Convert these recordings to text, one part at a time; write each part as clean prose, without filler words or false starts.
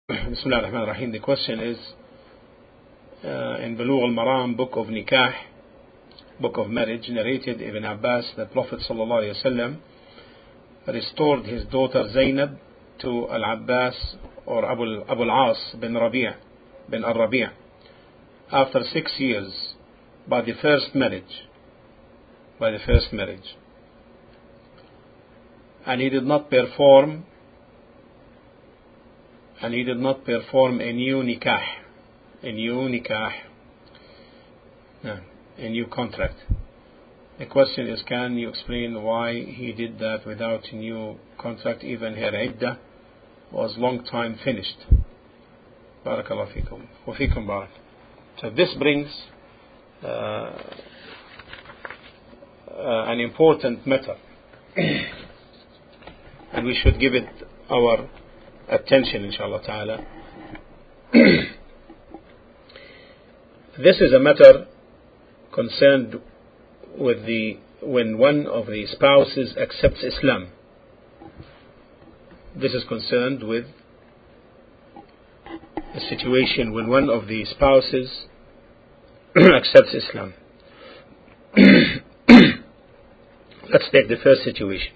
Bismillah ar-Rahman ar-Rahim. The question is, in Bulugh al-Maram, book of Nikah, book of marriage, narrated Ibn Abbas, the Prophet ﷺ restored his daughter Zainab to Al-Abbas or Abu al-As bin al-Rabi' after 6 years by the first marriage. And he did not perform a new nikah, a new contract. The question is, can you explain why he did that without a new contract? Even her iddah was long time finished. Barakallahu fikum. Wa fikum barak. So this brings an important matter and we should give it our attention, inshallah ta'ala. This is a matter concerned with when one of the spouses accepts Islam. This is concerned with a situation when one of the spouses accepts Islam. Let's take the first situation.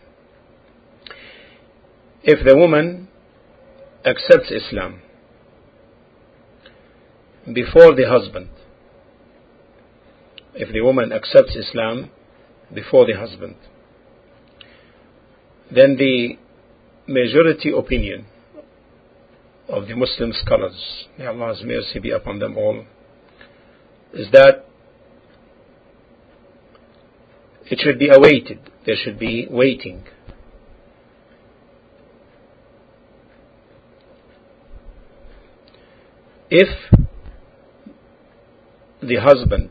If the woman accepts Islam before the husband, then the majority opinion of the Muslim scholars, may Allah's mercy be upon them all, is that it should be awaited. There should be waiting. If the husband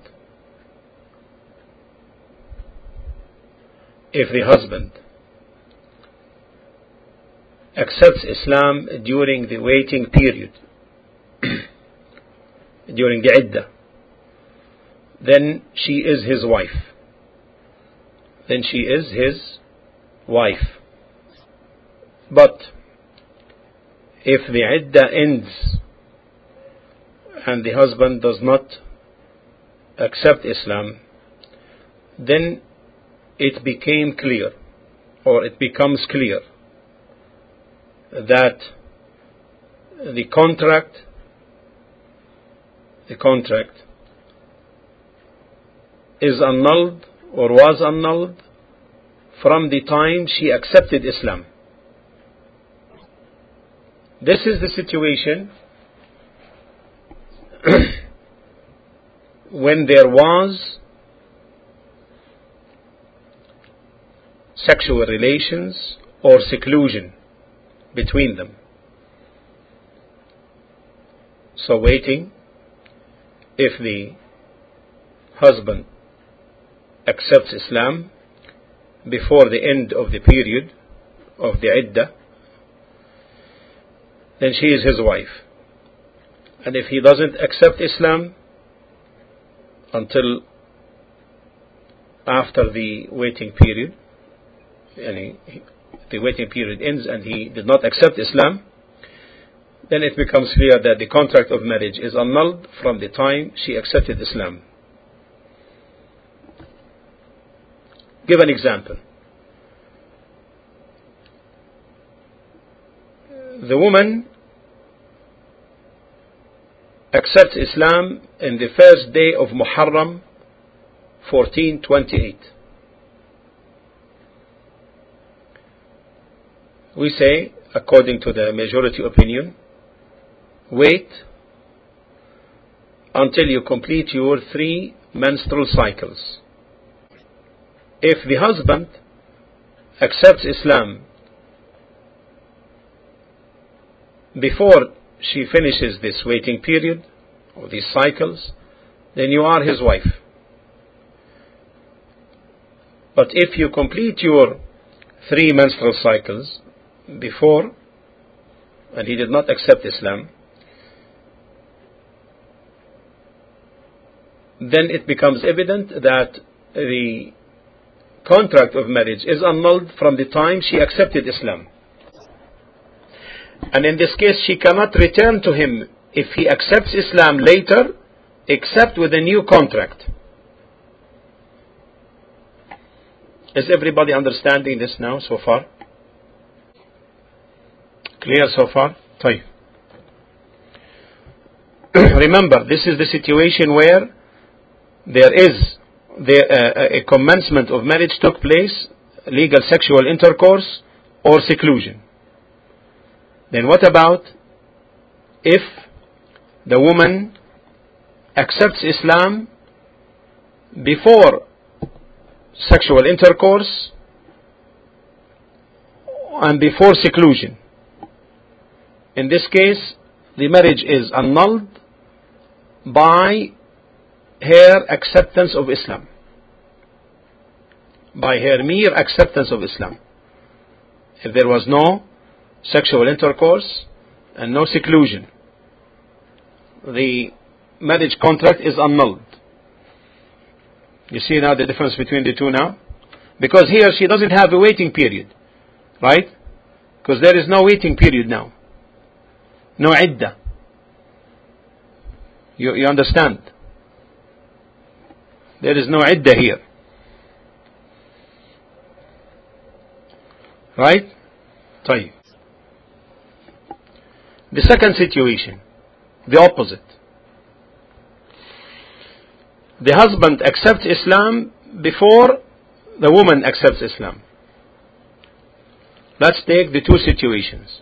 accepts Islam during the waiting period, during the iddah, then she is his wife. But if the iddah ends and the husband does not accept Islam, then it becomes clear that the contract is annulled or was annulled from the time she accepted Islam. This is the situation when there was sexual relations or seclusion between them. So waiting, if the husband accepts Islam before the end of the period of the iddah, then she is his wife. And if he doesn't accept Islam until after the waiting period, the waiting period ends and he did not accept Islam, then it becomes clear that the contract of marriage is annulled from the time she accepted Islam. Give an example. The woman accepts Islam in the first day of Muharram 1428. We say, according to the majority opinion, wait until you complete your 3 menstrual cycles. If the husband accepts Islam before she finishes this waiting period or these cycles, then you are his wife. But if you complete your 3 menstrual cycles before and he did not accept Islam, then it becomes evident that the contract of marriage is annulled from the time she accepted Islam. And in this case, she cannot return to him if he accepts Islam later, except with a new contract. Is everybody understanding this now so far? Clear so far? طيب. Remember, this is the situation where there is a commencement of marriage took place, legal sexual intercourse or seclusion. Then what about if the woman accepts Islam before sexual intercourse and before seclusion? In this case, the marriage is annulled by her acceptance of Islam, by her mere acceptance of Islam. If there was no sexual intercourse and no seclusion, the marriage contract is annulled. You see now the difference between the two now? Because here she doesn't have a waiting period, right? Because there is no waiting period now. No iddah. You understand? There is no iddah here. Right? طيب. The second situation, the opposite. The husband accepts Islam before the woman accepts Islam. Let's take the two situations.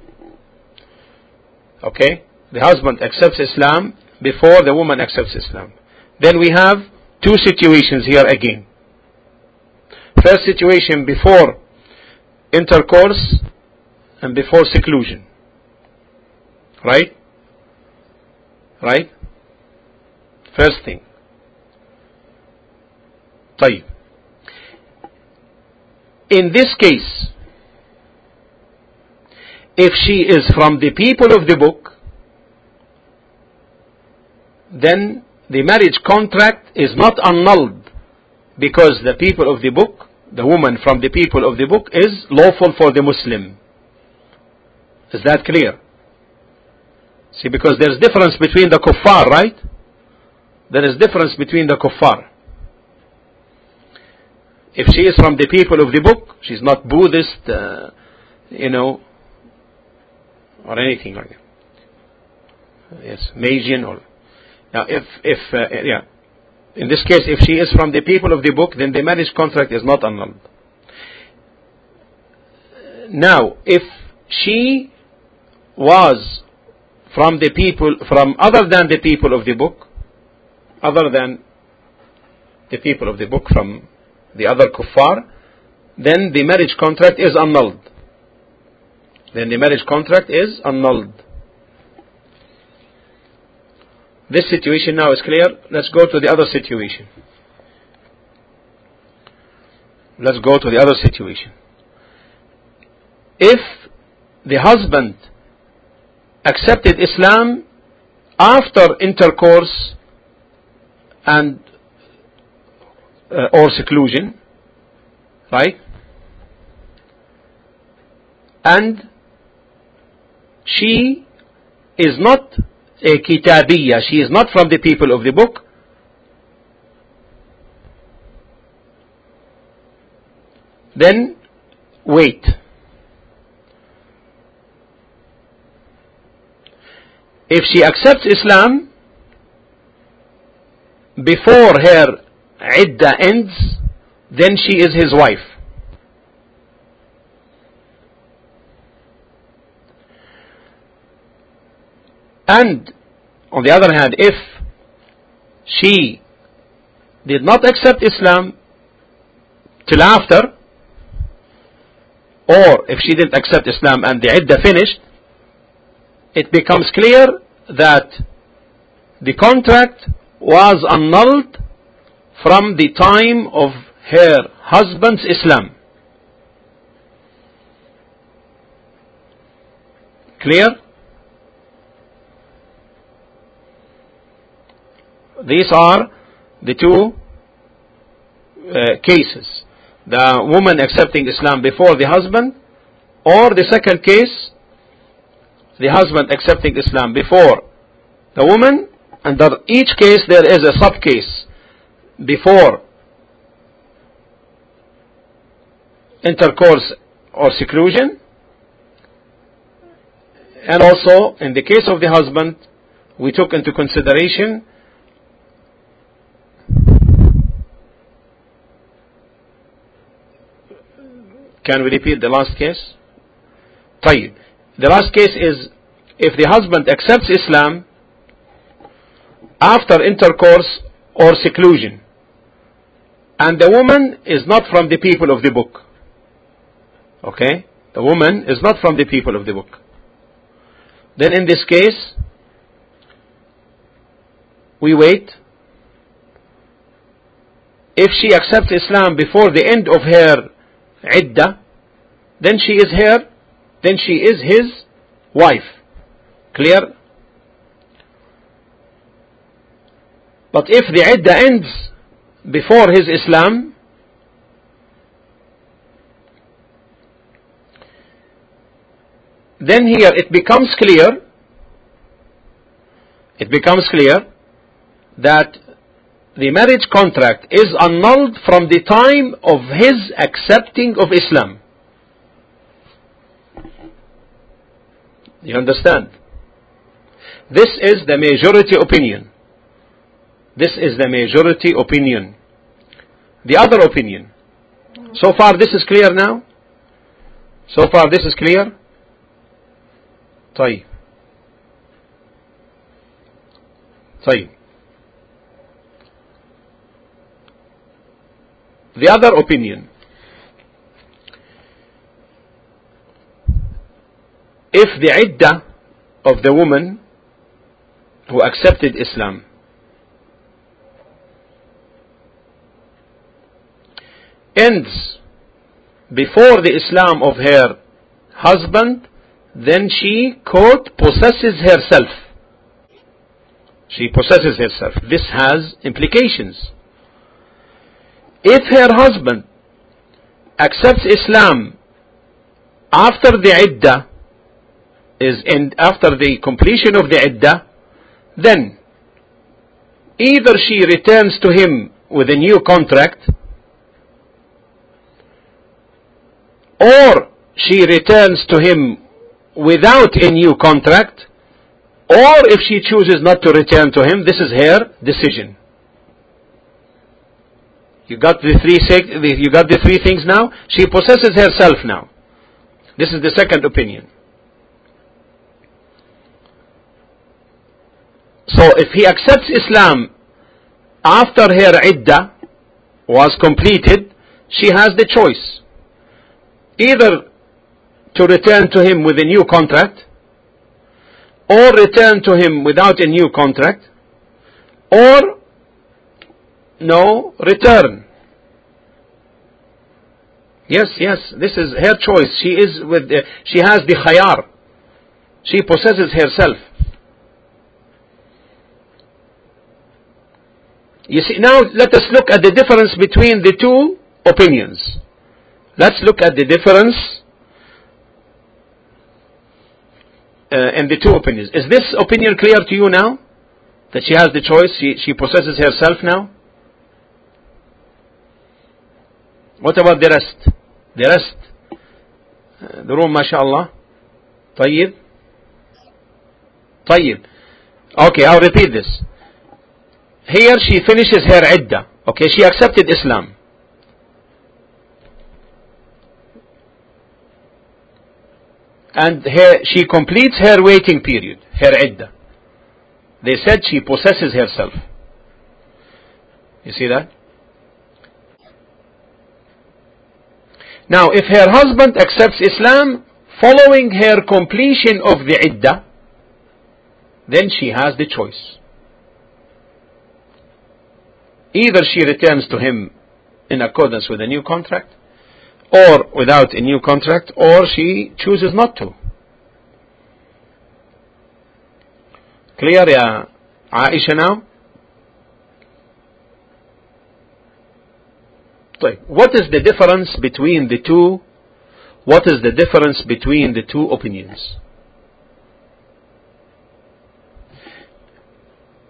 Okay? The husband accepts Islam before the woman accepts Islam. Then we have two situations here again. First situation, before intercourse and before seclusion. Right? Right? First thing. طيب. In this case, if she is from the people of the book, then the marriage contract is not annulled, because the people of the book, the woman from the people of the book, is lawful for the Muslim. Is that clear? See, because there is difference between the kuffar, right? There is difference between the kuffar. If she is from the people of the book, she is not Buddhist, or anything like that. Yes, Magian or... Now, in this case, if she is from the people of the book, then the marriage contract is not annulled. Now, if she was from the people, from other than the people of the book, from the other kuffar, then the marriage contract is annulled. This situation now is clear. Let's go to the other situation. If the husband accepted Islam after intercourse and or seclusion, right? And she is not a kitabiyya, she is not from the people of the book, then wait. If she accepts Islam before her iddah ends, then she is his wife. And on the other hand, if she did not accept Islam till after, or if she didn't accept Islam and the iddah finished, it becomes clear that the contract was annulled from the time of her husband's Islam. Clear? These are the two cases. The woman accepting Islam before the husband, or the second case, the husband accepting Islam before the woman, under each case there is a sub-case before intercourse or seclusion, and also in the case of the husband we took into consideration can we repeat the last case? طيب. The last case is if the husband accepts Islam after intercourse or seclusion and the woman is not from the people of the book. Okay? The woman is not from the people of the book. Then in this case we wait. If she accepts Islam before the end of her iddah, then she is his wife. Clear? But if the iddah ends before his Islam, then here it becomes clear that the marriage contract is annulled from the time of his accepting of Islam. You understand? This is the majority opinion. The other opinion. So far this is clear now? طيب. The other opinion. If the iddah of the woman who accepted Islam ends before the Islam of her husband, then she, quote, possesses herself. This has implications. If her husband accepts Islam after the iddah after the completion of the iddah, then either she returns to him with a new contract, or she returns to him without a new contract, or if she chooses not to return to him, this is her decision. You got the three things now? She possesses herself now. This is the second opinion. So if he accepts Islam after her iddah was completed, she has the choice. Either to return to him with a new contract, or return to him without a new contract, or no return. Yes, this is her choice. She has the khayar. She possesses herself. You see, now let us look at the difference between the two opinions. Let's look at the difference in the two opinions. Is this opinion clear to you now? That she has the choice, she possesses herself now? What about the rest? The room, mashallah. طيب. Okay, I'll repeat this. Here she finishes her iddah. Okay, she accepted Islam. And she completes her waiting period, her iddah. They said she possesses herself. You see that? Now, if her husband accepts Islam following her completion of the iddah, then she has the choice. Either she returns to him in accordance with a new contract, or without a new contract, or she chooses not to. Clear, ya Aisha now? What is the difference between the two? What is the difference between the two opinions?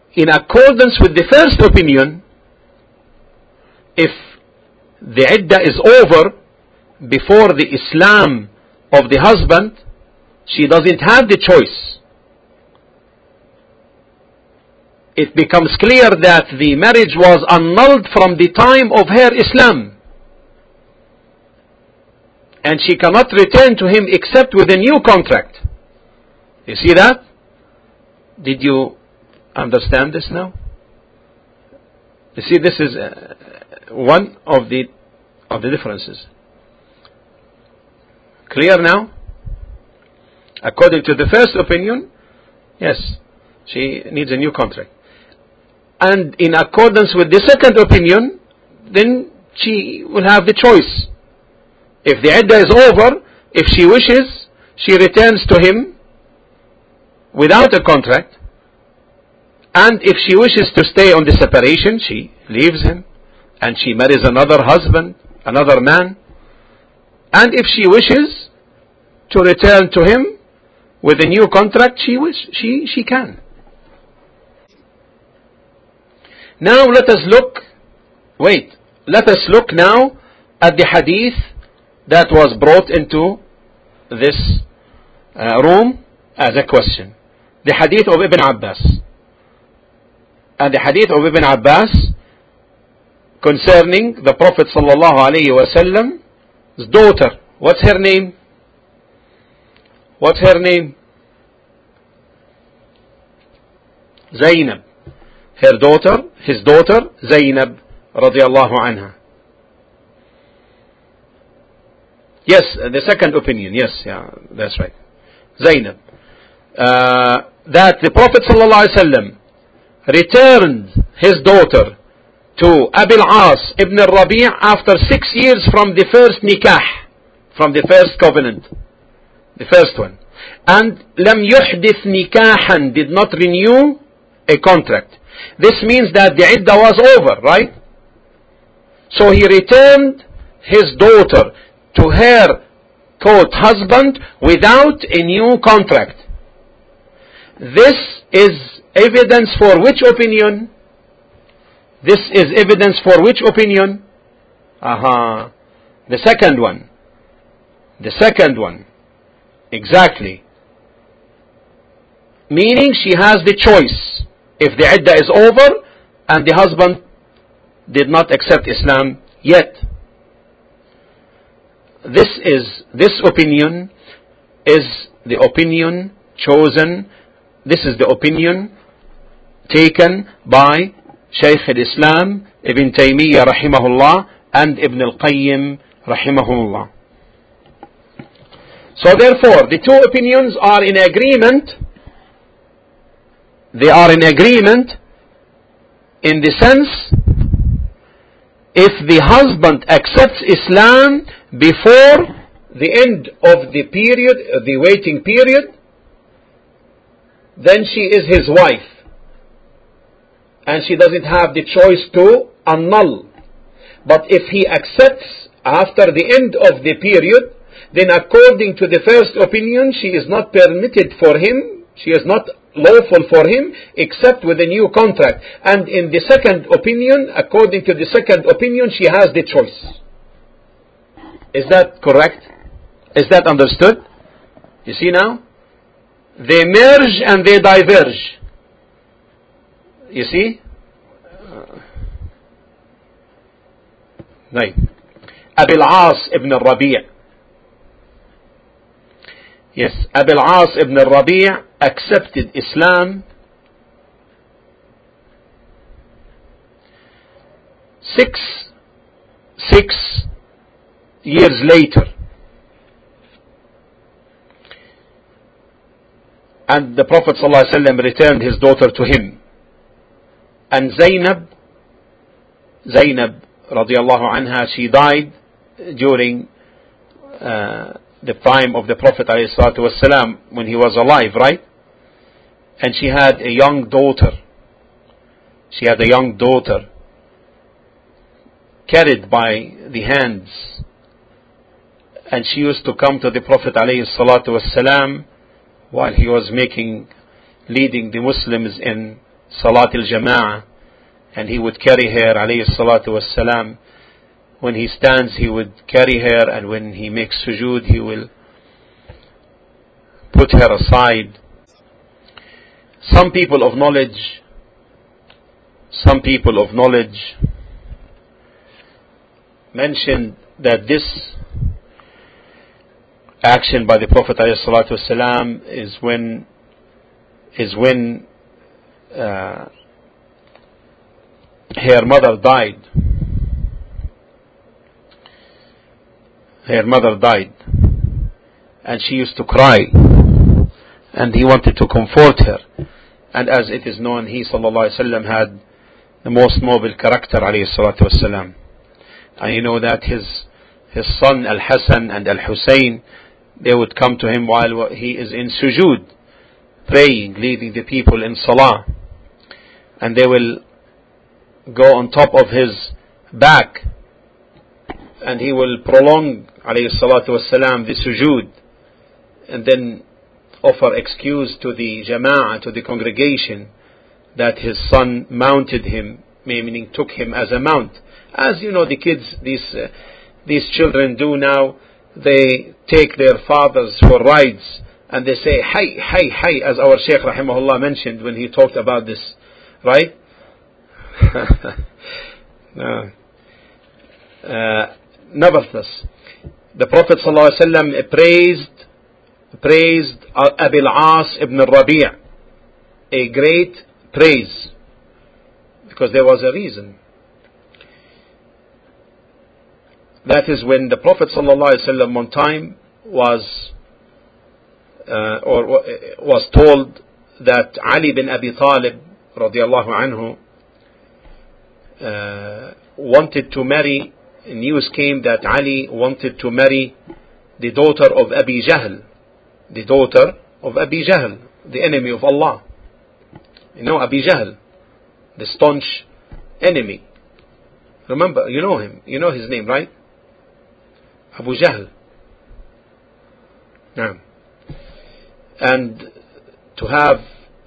in accordance with the first opinion, if the iddah is over before the Islam of the husband, she doesn't have the choice. It becomes clear that the marriage was annulled from the time of her Islam, and she cannot return to him except with a new contract. You see that? Did you understand this now? You see, this is one of the differences. Clear now? According to the first opinion, yes, she needs a new contract. And in accordance with the second opinion, then she will have the choice. If the iddah is over, if she wishes, she returns to him without a contract. And if she wishes to stay on the separation, she leaves him and she marries another husband, another man. And if she wishes to return to him with a new contract, she can. Now let us look now at the hadith that was brought into this room as a question. The hadith of Ibn Abbas. And the hadith of Ibn Abbas concerning the Prophet ﷺ's daughter. What's her name? What's her name? Zainab. Her daughter, his daughter, Zainab radiallahu anha. Yes, the second opinion. Yes, yeah, that's right. Zainab. That the Prophet ﷺ returned his daughter to Abil As ibn al-Rabi' after 6 years from the first nikah, from the first covenant, the first one. And lam yuhdith nikahan, did not renew a contract. This means that the iddah was over, right? So he returned his daughter to her quote husband without a new contract. This is evidence for which opinion? This is evidence for which opinion? The second one. The second one. Exactly. Meaning she has the choice. If the iddah is over and the husband did not accept Islam yet. This opinion is the opinion chosen. This is the opinion taken by Shaykh al-Islam Ibn Taymiyyah rahimahullah and Ibn al-Qayyim rahimahullah. So therefore, the two opinions are in agreement. They are in agreement in the sense, if the husband accepts Islam before the end of the period, the waiting period, then she is his wife. And she doesn't have the choice to annul. But if he accepts after the end of the period, then according to the first opinion, she is not permitted for him, she is not lawful for him, except with a new contract. And in the second opinion, according to the second opinion, she has the choice. Is that correct? Is that understood? You see now? They merge and they diverge. You see? Right. Abil As ibn al-Rabi'. Yes, Abil As ibn al-Rabi' accepted Islam 6 years later. And the Prophet ﷺ returned his daughter to him. And Zainab radiallahu anha, she died during the time of the Prophet ﷺ when he was alive, right? And she had a young daughter. She had a young daughter carried by the hands. And she used to come to the Prophet ﷺ while he was leading the Muslims in Salat al-Jama'ah, and he would carry her, alayhi salatu wassalam. When he stands, he would carry her, and when he makes sujood, he will put her aside. Some people of knowledge mentioned that this action by the Prophet ﷺ is when her mother died. Her mother died, and she used to cry, and he wanted to comfort her. And as it is known, he sallallahu alaihi wasallam had the most noble character, alayhi salatu wasallam. And you know that his son Al-Hasan and Al-Husayn, they would come to him while he is in sujood, praying, leading the people in salah, and they will go on top of his back, and he will prolong, alayhi salatu wasalam, the sujood, and then offer excuse to the jama'ah, to the congregation, that his son mounted him, meaning took him as a mount. As you know, the kids, these children do now, they take their fathers for rides, and they say, "Hay, hay, hay," as our Shaykh rahimahullah mentioned when he talked about this, right? No. Nevertheless, the Prophet ﷺ praised Abil As ibn al-Rabi', a great praise, because there was a reason. That is when the Prophet ﷺ one time was told that Ali bin Abi Talib radiallahu anhu wanted to marry. News came that Ali wanted to marry the daughter of Abi Jahl, the enemy of Allah. You know Abi Jahl, the staunch enemy. Remember, you know him, you know his name, right? Abu Jahl. Naam. And to have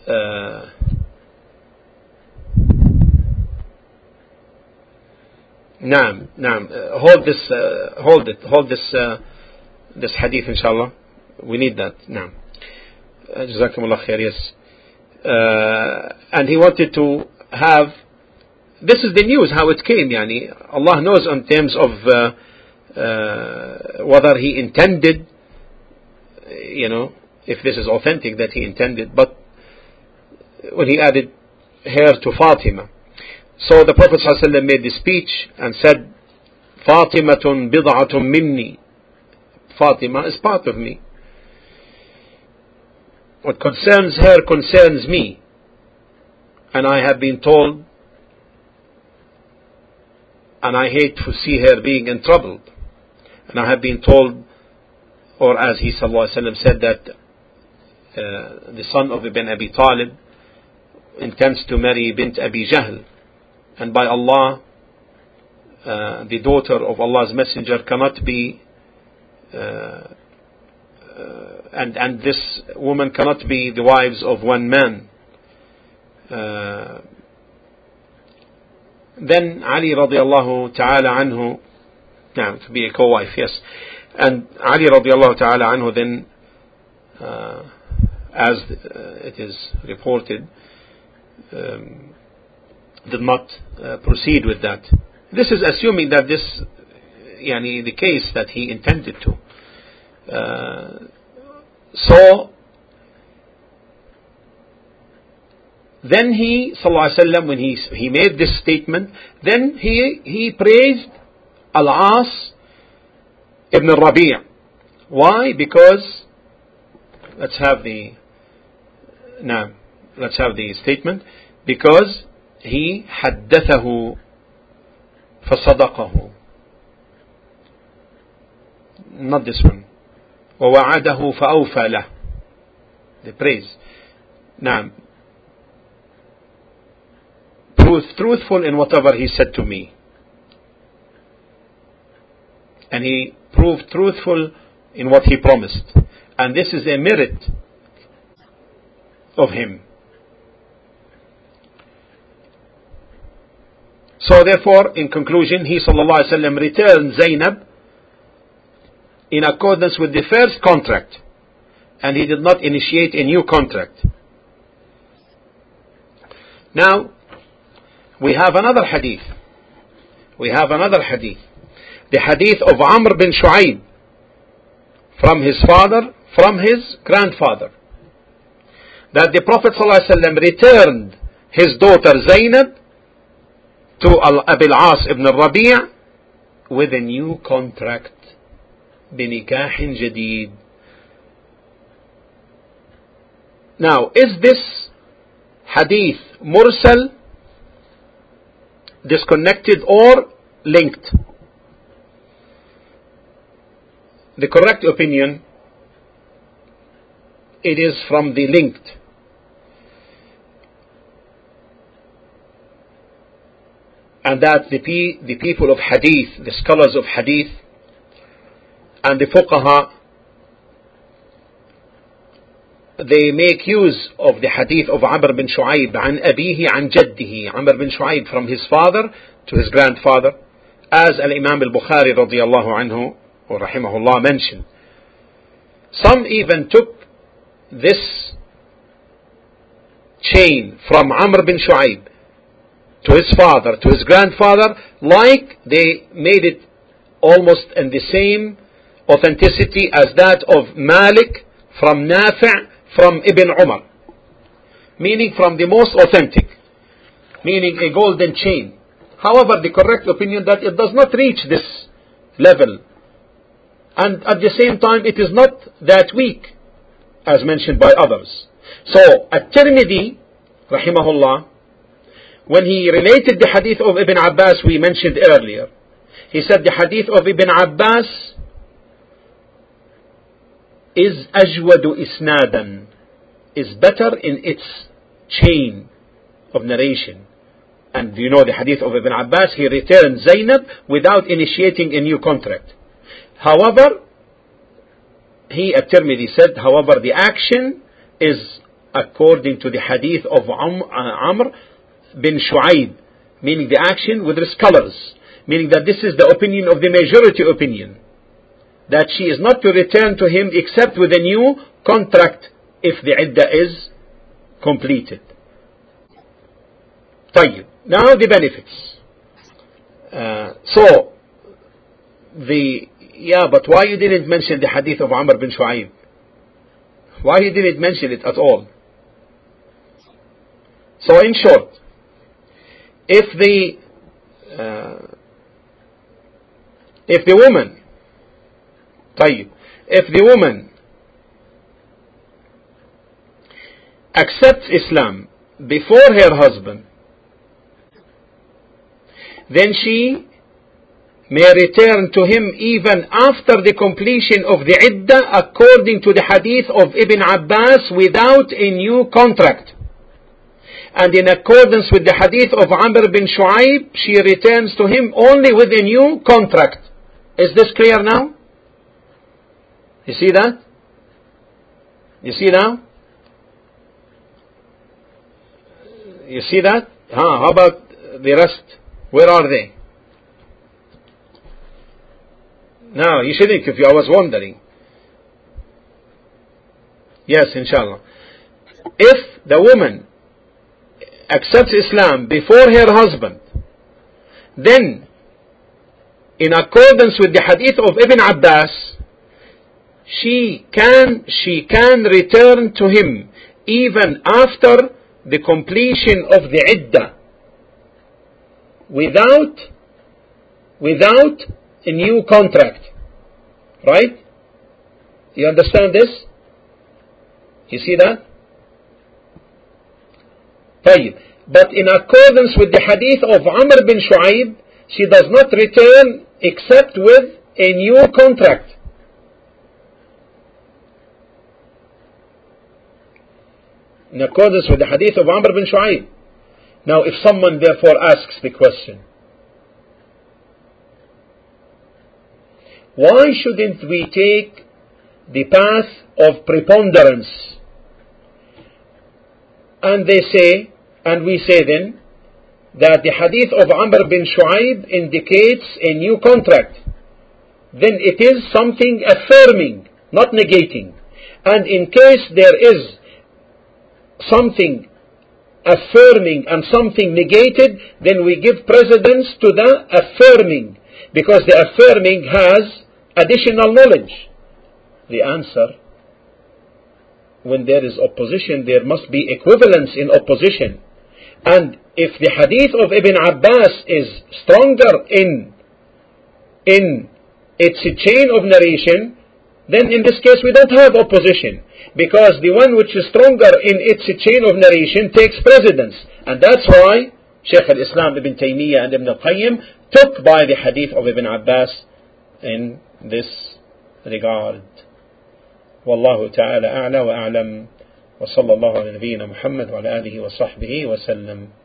hold this hadith, inshallah. We need that. Naam. Jazakumullah khair. Yes. And he wanted to have. This is the news, how it came. Yani Allah knows in terms of whether he intended, if this is authentic that he intended, but when he added her to Fatima. So the Prophet ﷺ made the speech and said, Fatimatun bid'atun minni. Fatima is part of me. What concerns her concerns me. And I have been told, and I hate to see her being in trouble. And I have been told, or as he sallallahu alaihi wasallam said, that the son of Ibn Abi Talib intends to marry bint Abi Jahl, and by Allah, the daughter of Allah's Messenger cannot be, and this woman cannot be the wives of one man. Then Ali radiallahu ta'ala anhu, to be a co-wife, yes. And Ali radiallahu ta'ala anhu then, as it is reported, did not proceed with that. This is assuming that this, the case that he intended to. So, then he, sallallahu alaihi wasallam, when he made this statement, then he praised Al-As ibn al-Rabi'. Why? Because, let's have the statement. Because he حدثه فصدقه. Not this one. ووعده فأوفى له. The praise. Truthful in whatever he said to me. And he proved truthful in what he promised. And this is a merit of him. So therefore, in conclusion, he sallallahu alaihi wasallam returned Zainab in accordance with the first contract, and he did not initiate a new contract. Now, we have another hadith. The hadith of Amr bin Shu'aib from his father, from his grandfather, that the Prophet ﷺ returned his daughter Zainab to Abil As ibn al-Rabi' with a new contract, بنكاح جديد. Now, is this hadith mursal, disconnected, or linked? The correct opinion, it is from the linked. And that the people of hadith, the scholars of hadith, and the fuqaha, they make use of the hadith of Amr bin Shu'aib, عن أبيه عن جده, Amr bin Shu'aib from his father to his grandfather, as Al-Imam al-Bukhari radiyallahu anhu or rahimahullah mentioned. Some even took this chain from Amr bin Shu'aib to his father, to his grandfather, like they made it almost in the same authenticity as that of Malik from Nafi' from Ibn Umar, meaning from the most authentic, meaning a golden chain. However, the correct opinion that it does not reach this level, and at the same time it is not that weak as mentioned by others. So At-Tirmidhi rahimahullah, when he related the hadith of Ibn Abbas we mentioned earlier, he said the hadith of Ibn Abbas is ajwadu isnadan, is better in its chain of narration. And you know the hadith of Ibn Abbas, he returned Zainab without initiating a new contract. However, he At-Tirmidhi said, however, the action is according to the hadith of Amr bin Shu'aib, meaning the action with the scholars, meaning that this is the opinion of the majority opinion, that she is not to return to him except with a new contract if the iddah is completed. طيب. Now the benefits. But why you didn't mention the hadith of Amr bin Shu'aib? Why you didn't mention it at all? So in short, if the woman accepts Islam before her husband, then she may return to him even after the completion of the iddah according to the hadith of Ibn Abbas without a new contract. And in accordance with the hadith of Amr bin Shu'aib, she returns to him only with a new contract. Is this clear now? You see that? You see now? You see that? How about the rest? Where are they? Now, you shouldn't if I was wondering. Yes, inshallah. If the woman accepts Islam before her husband, then in accordance with the hadith of Ibn Abbas, she can return to him even after the completion of the iddah without a new contract. Right? You understand this? You see that? طيب. But in accordance with the hadith of Amr bin Shu'aib, she does not return except with a new contract. In accordance with the hadith of Amr bin Shu'aib. Now if someone therefore asks the question, why shouldn't we take the path of preponderance? And we say then, that the hadith of Amr bin Shu'aib indicates a new contract, then it is something affirming, not negating. And in case there is something affirming and something negated, then we give precedence to the affirming, because the affirming has additional knowledge. The answer: when there is opposition, there must be equivalence in opposition. And if the hadith of Ibn Abbas is stronger in its chain of narration, then in this case we don't have opposition, because the one which is stronger in its chain of narration takes precedence. And that's why Shaykh al-Islam Ibn Taymiyyah and Ibn al-Qayyim took by the hadith of Ibn Abbas in this regard. Wallahu ta'ala a'la wa a'lam, wa sallallahu ala nabiyyina Muhammad wa ala alihi wa sahbihi wa sallam.